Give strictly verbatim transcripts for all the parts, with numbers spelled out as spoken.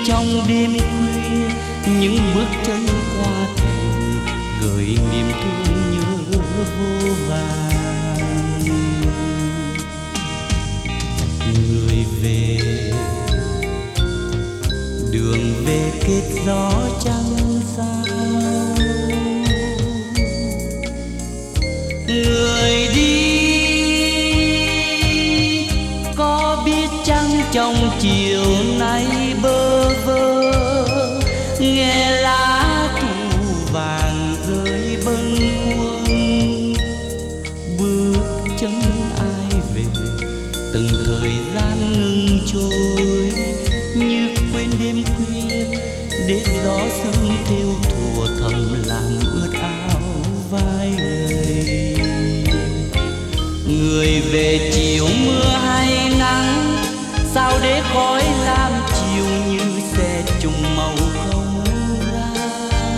trong đêm khuya, những bước chân qua thềm gợi niềm thương nhớ vô vàn. Người về đường về kết gió trăng sao, người đi có biết chăng trong chiều nay bơ vơ nghe lá thu vàng rơi bâng khuâng. Bước chân ai về từng thời gian ngừng trôi, như quên đêm khuya để gió sương theo thùa thầm làm ướt áo vai người. Người về chiều mưa hay nắng, sao để khói lam chiều như xe trùng màu không ra.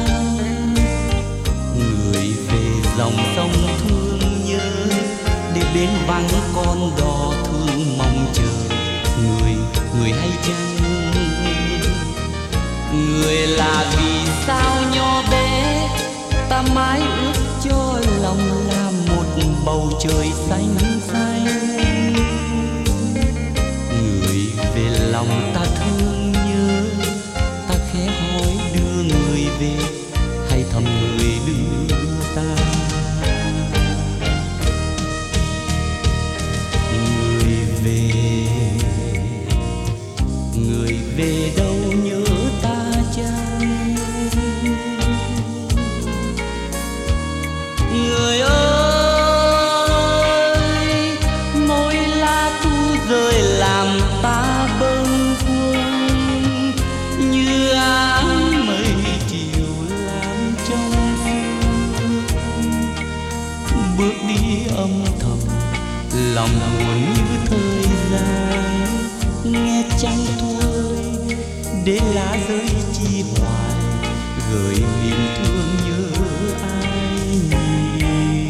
Người về dòng sông thương nhớ, để bến vắng con đò thương mong chờ. Người, người hay chăng người là vì sao nhỏ bé, ta mãi ước cho lòng là một bầu trời xanh xanh. Người về lòng ta thương nhớ, ta khẽ hỏi đưa người về hay thầm người đưa ta. Người về, người về đâu nhớ ta chăng? Người ơi, mỗi lá thu rơi làm ta bâng khuâng, như áng mây chiều làm trong sương. Bước đi âm thầm, lòng buồn như thời gian, nghe trăng thôi để lá rơi chi hoài, gợi niềm thương nhớ ai nhiều.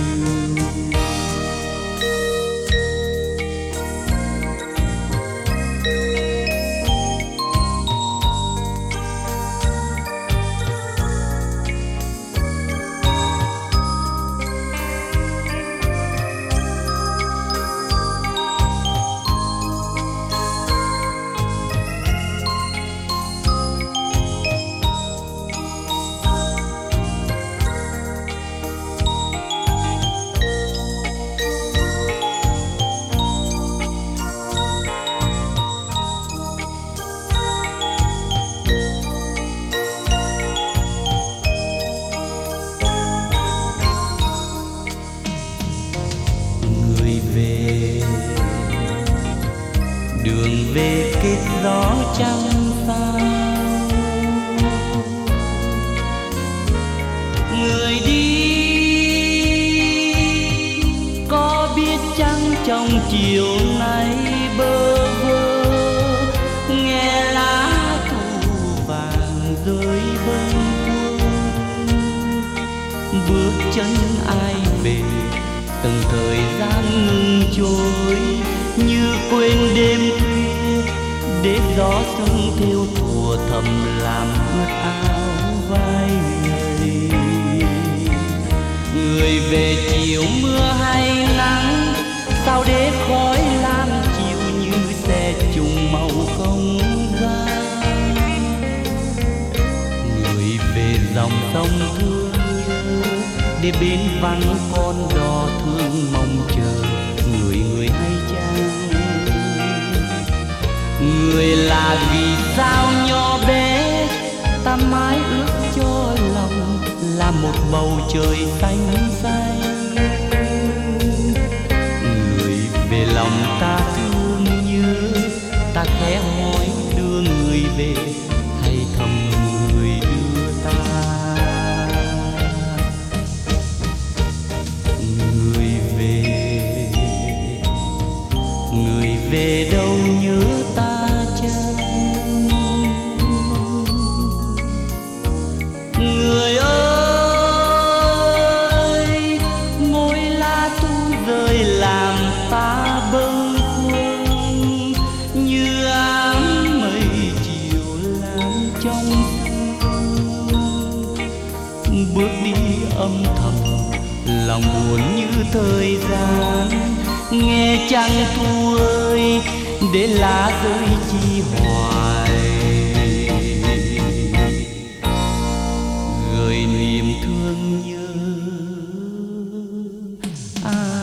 Về đường về kết gió trăng sao, người đi có biết chăng trong chiều nay bơ vơ nghe lá thu vàng rơi bâng khuâng. Bước chân ai về từng thời gian ngừng trôi, như quên đêm khuya để gió sương theo thùa thầm làm ướt áo vai người. Người về chiều mưa hay nắng, sao để khói lam chiều như xe trùng màu không gian. Người về dòng sông thương nhớ, để bến vắng con đò thương mong chờ. Người, người hay chăng người là vì sao nhỏ bé, ta mãi ước cho lòng là một bầu trời xanh xanh. Người về lòng ta thương nhớ, ta khẽ hỏi đưa người về hay thầm người đưa ta. Người về, người về đâu nhớ ta chăng? Người ơi, mỗi lá thu rơi làm ta bâng khuâng, như áng mây chiều bước đi âm thầm, lòng buồn như thời gian. Nghe trăng thu ơi, để lá rơi chi hoài, gợi niềm thương nhớ ai.